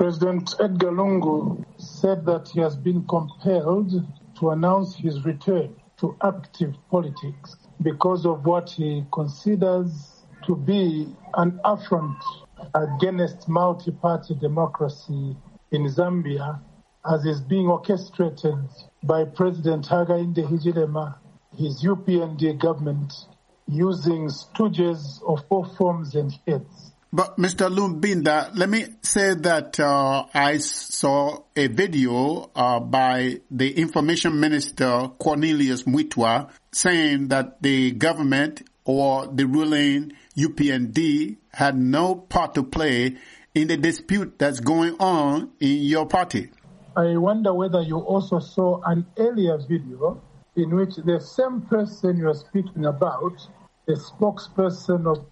President Edgar Lungu said that he has been compelled to announce his return to active politics because of what he considers to be an affront against multi-party democracy in Zambia, as is being orchestrated by President Hakainde Hichilema, his UPND government, using stooges of all forms and heads. But Mr. Lubinda, let me say that I saw a video by the Information Minister Cornelius Mwitwa saying that the government or the ruling UPND had no part to play in the dispute that's going on in your party. I wonder whether you also saw an earlier video in which the same person you are speaking about, the spokesperson of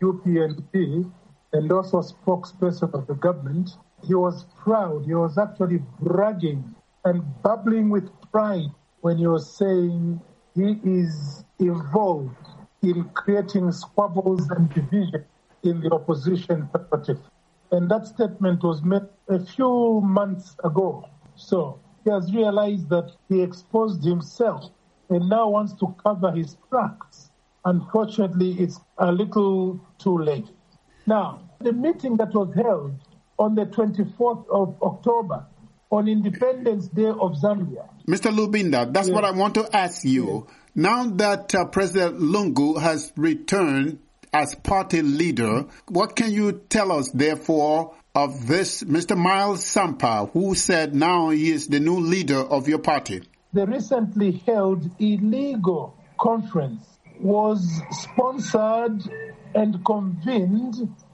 UPND, and also spokesperson of the government, he was proud. He was actually bragging and bubbling with pride when he was saying he is involved in creating squabbles and division in the opposition party. And that statement was made a few months ago. So he has realized that he exposed himself and now wants to cover his tracks. Unfortunately, it's a little too late. Now, the meeting that was held on the 24th of October on Independence Day of Zambia. Mr. Lubinda, that's what I want to ask you. Now that President Lungu has returned as party leader, what can you tell us, therefore, of this Mr. Miles Sampa, who said now he is the new leader of your party? The recently held illegal conference was sponsored and convened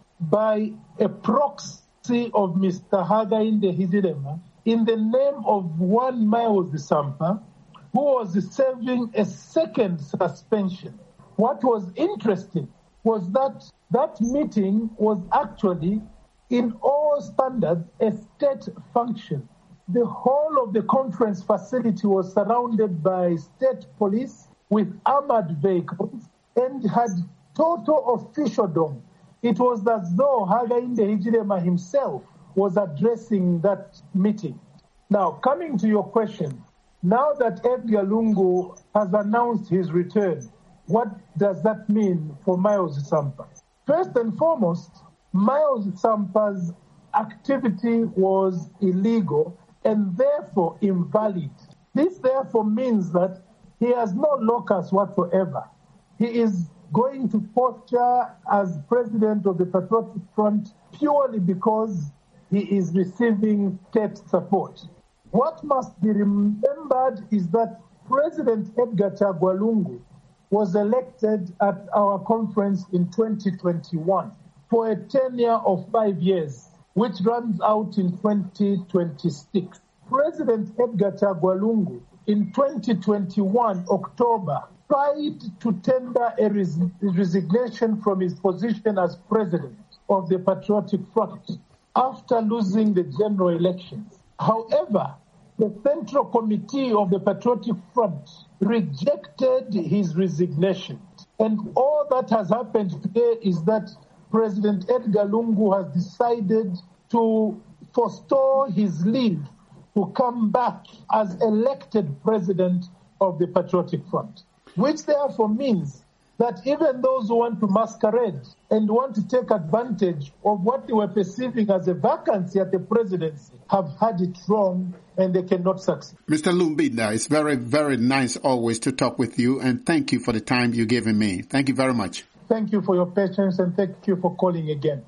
by a proxy of Mr. Hakainde Hichilema in the name of one Miles Sampa, who was serving a second suspension. What was interesting was that that meeting was actually, in all standards, a state function. The whole of the conference facility was surrounded by state police with armored vehicles and had total officialdom. It was as though Hakainde Hichilema himself was addressing that meeting. Now, coming to your question, now that Edgar Lungu has announced his return, what does that mean for Miles Sampa? First and foremost, Miles Sampa's activity was illegal and therefore invalid. This therefore means that he has no locus whatsoever. He is going to posture as president of the Patriotic Front purely because he is receiving state support. What must be remembered is that President Edgar Chagwa Lungu was elected at our conference in 2021 for a tenure of 5 years, which runs out in 2026. President Edgar Chagwa Lungu in 2021 October tried to tender a resignation from his position as president of the Patriotic Front after losing the general elections. However, the Central Committee of the Patriotic Front rejected his resignation. And all that has happened today is that President Edgar Lungu has decided to forestall his leave to come back as elected president of the Patriotic Front, which therefore means that even those who want to masquerade and want to take advantage of what they were perceiving as a vacancy at the presidency have had it wrong and they cannot succeed. Mr. Lubinda, it's very, very nice always to talk with you, and thank you for the time you've given me. Thank you very much. Thank you for your patience and thank you for calling again.